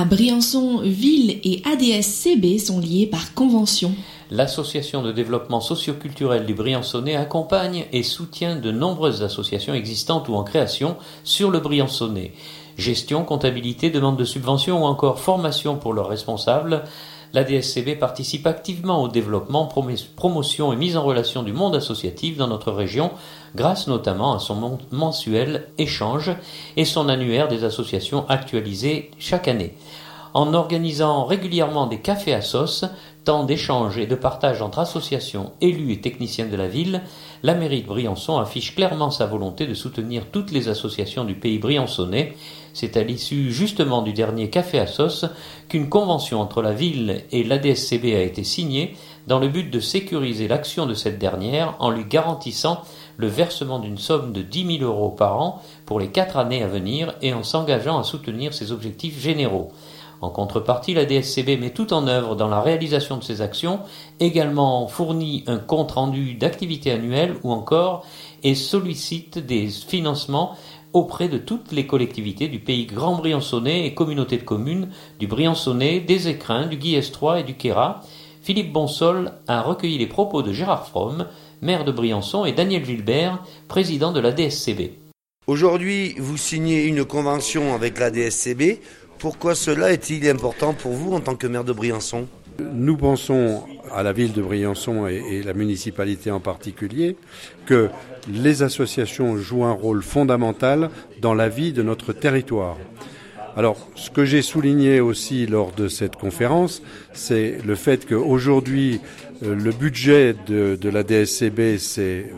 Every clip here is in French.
Briançon Ville et ADSCB sont liés par convention. L'association de développement socio-culturel du Briançonnais accompagne et soutient de nombreuses associations existantes ou en création sur le Briançonnais. Gestion, comptabilité, demande de subventions ou encore formation pour leurs responsables, l'ADSCB participe activement au développement, promotion et mise en relation du monde associatif dans notre région grâce notamment à son mensuel échange et son annuaire des associations actualisé chaque année. En organisant régulièrement des cafés assos, temps d'échange et de partage entre associations, élus et techniciens de la ville, la mairie de Briançon affiche clairement sa volonté de soutenir toutes les associations du pays briançonnais. C'est à l'issue justement du dernier café assos qu'une convention entre la ville et l'ADSCB a été signée dans le but de sécuriser l'action de cette dernière en lui garantissant le versement d'une somme de 10 000 € par an pour les 4 années à venir et en s'engageant à soutenir ses objectifs généraux. En contrepartie, la DSCB met tout en œuvre dans la réalisation de ces actions, également fournit un compte-rendu d'activité annuelle ou encore et sollicite des financements auprès de toutes les collectivités du pays Grand Briançonnais et communautés de communes du Briançonnais, des Écrins, du Guillestrois et du Queyras. Philippe Bonsol a recueilli les propos de Gérard Fromm, maire de Briançon, et Daniel Vilbert, président de la DSCB. Aujourd'hui, vous signez une convention avec la DSCB. Pourquoi cela est-il important pour vous en tant que maire de Briançon ? Nous pensons à la ville de Briançon et la municipalité en particulier que les associations jouent un rôle fondamental dans la vie de notre territoire. Alors, ce que j'ai souligné aussi lors de cette conférence, c'est le fait qu'aujourd'hui, le budget de la DSCB, c'est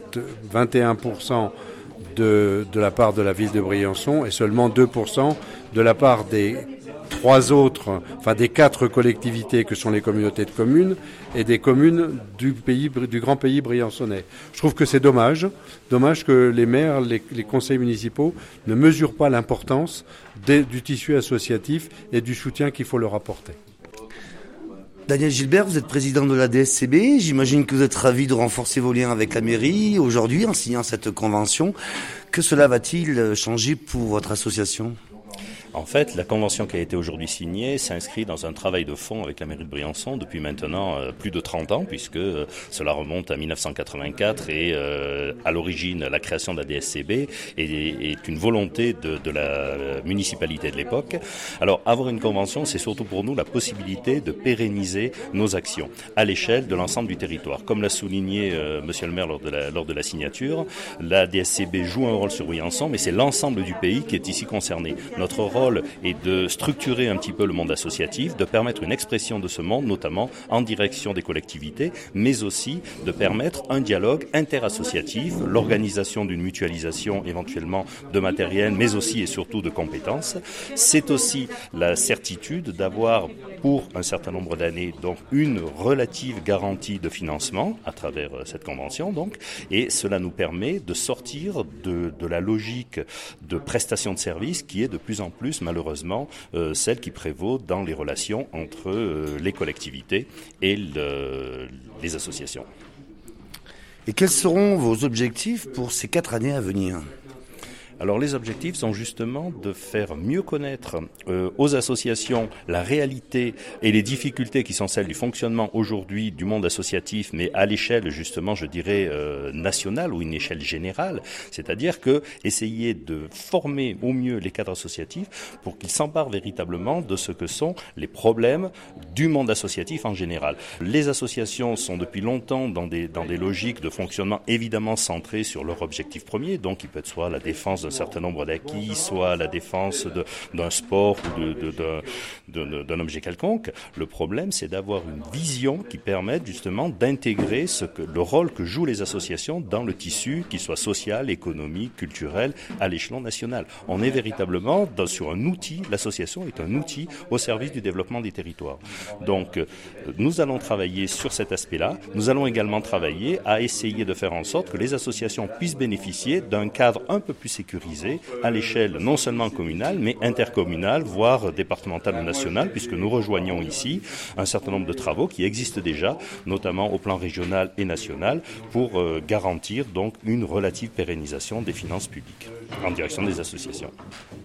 21% de la part de la ville de Briançon et seulement 2% de la part des des 4 collectivités que sont les communautés de communes et des communes du grand pays briançonnais. Je trouve que c'est dommage que les maires, les conseils municipaux ne mesurent pas l'importance du tissu associatif et du soutien qu'il faut leur apporter. Daniel Gilbert, vous êtes président de la DSCB. J'imagine que vous êtes ravi de renforcer vos liens avec la mairie aujourd'hui en signant cette convention. Que cela va-t-il changer pour votre association ? En fait, la convention qui a été aujourd'hui signée s'inscrit dans un travail de fond avec la mairie de Briançon depuis maintenant plus de 30 ans, puisque cela remonte à 1984 et à l'origine, la création de la DSCB est une volonté de la municipalité de l'époque. Alors, avoir une convention, c'est surtout pour nous la possibilité de pérenniser nos actions à l'échelle de l'ensemble du territoire. Comme l'a souligné monsieur le maire lors de la signature, la DSCB joue un rôle sur Briançon, mais c'est l'ensemble du pays qui est ici concerné. Notre rôle est de structurer un petit peu le monde associatif, de permettre une expression de ce monde, notamment en direction des collectivités, mais aussi de permettre un dialogue interassociatif, l'organisation d'une mutualisation éventuellement de matériel, mais aussi et surtout de compétences. C'est aussi la certitude d'avoir pour un certain nombre d'années donc une relative garantie de financement à travers cette convention donc, et cela nous permet de sortir de la logique de prestation de services qui est de plus en plus malheureusement celle qui prévaut dans les relations entre les collectivités et les associations. Et quels seront vos objectifs pour ces 4 années à venir ? Alors les objectifs sont justement de faire mieux connaître aux associations la réalité et les difficultés qui sont celles du fonctionnement aujourd'hui du monde associatif, mais à l'échelle justement, je dirais, nationale ou une échelle générale, c'est-à-dire que essayer de former au mieux les cadres associatifs pour qu'ils s'emparent véritablement de ce que sont les problèmes du monde associatif en général. Les associations sont depuis longtemps dans des logiques de fonctionnement évidemment centrées sur leur objectif premier, donc il peut être soit la défense d'un certain nombre d'acquis, soit la défense d'un sport ou d'un objet quelconque. Le problème, c'est d'avoir une vision qui permette justement d'intégrer le rôle que jouent les associations dans le tissu, qu'il soit social, économique, culturel, à l'échelon national. On est véritablement sur un outil, l'association est un outil au service du développement des territoires. Donc, nous allons travailler sur cet aspect-là. Nous allons également travailler à essayer de faire en sorte que les associations puissent bénéficier d'un cadre un peu plus sécurisé à l'échelle non seulement communale, mais intercommunale, voire départementale ou nationale, puisque nous rejoignons ici un certain nombre de travaux qui existent déjà, notamment au plan régional et national, pour garantir donc une relative pérennisation des finances publiques en direction des associations.